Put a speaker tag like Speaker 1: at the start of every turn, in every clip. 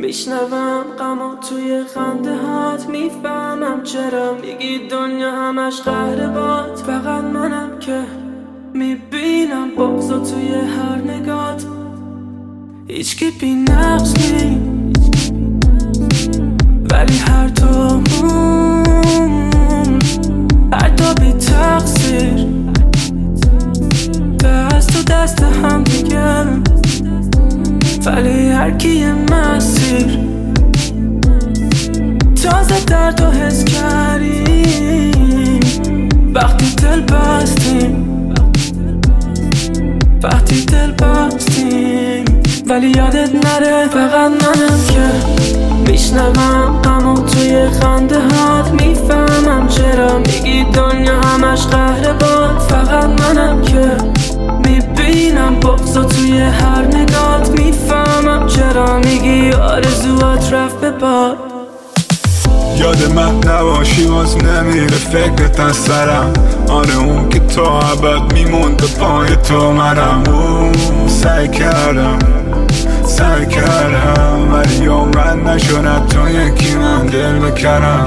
Speaker 1: میشنوم غمو توی خنده هات، میفهمم چرا میگی دنیا همش قهر باد. فقط منم که میبینم بغضو توی هر نگات. هیچکی بی نقص نی، ولی هر دومون حتی بی تقصیر دست تو دست هم دیگه، ولی هر کی یه مسیر. تازه درد و حس کردیم وقتی دل بستیم، وقتی دل بستیم. ولی یادت نره فقط منم که میشنوم غمو توی خنده هات، میفهمم چرا میگی دنیا همش قهر باد. فقط منم که میبینم بغضو توی هر نگات، میفهمم چرا میگی آرزوات رفت به باد.
Speaker 2: یاد من نباشی باز نمیره فکرت از سرم. آره اون که تا ابد میموند پای تو منم. سعی کردم ولی عمرن نشد تو یکی من دل بکنم.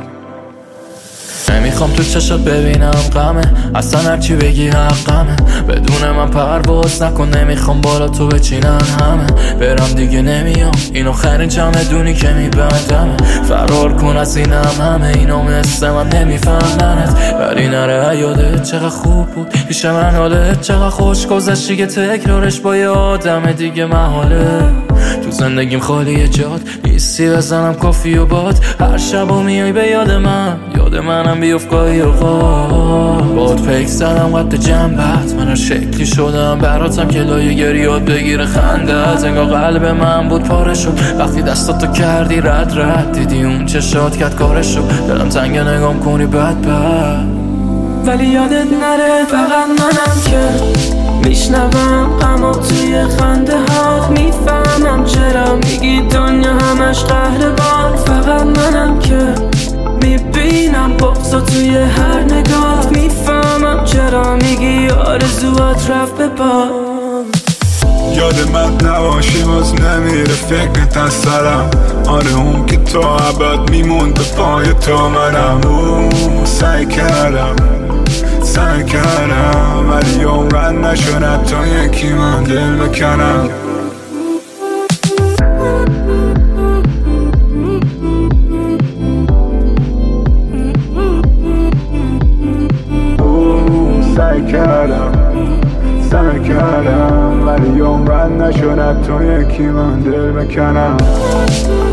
Speaker 3: نمیخوام تو چشات ببینم غمه، اصلا هرچی بگی حقمه. بدون من پرواز نکن، نمیخوام بالا تو بچینن همه. برم دیگه نمیام، اینو خرین چمدونی که میبندمه. فرار کن از اینم همه، اینو مثل من نمیفهمنت. ولی نره یادت چقدر خوب بود پیش من، حالت چقدر خوش گذشتی که تکرارش با یه آدم دیگه محاله. تو زندگیم خالیه جات نیستی، بزنم کافی و باد. هر شبو میای به یاد منم بیفت گاهی اوقات. باد پیک زدم قد جنبت، من هر شکلی شدم براتم که لایه گریات بگیره خندت. انگار قلب من بود پاره شد وقتی دستاتو کردی رد دیدی اون چشات کرد کارشو. دلم تنگه نگام کنی بد
Speaker 1: ولی یادت نره فقط منم که میشنوم غمو توی خنده هات، میفهمم چرا میگی دنیا همش قهر باد. فقط منم که میبینم بغضو توی هر نگات، میفهمم چرا میگی آرزوات رفت به باد.
Speaker 2: یاد من نباشی باز نمیره فکرت از سرم. آره اون که تا ابد میموند پای تو منم. سعی کردم ولی عمرن نشد تو یکی من دل بکنم. سعی کردم ولی عمرن نشد تو یکی من دل بکنم.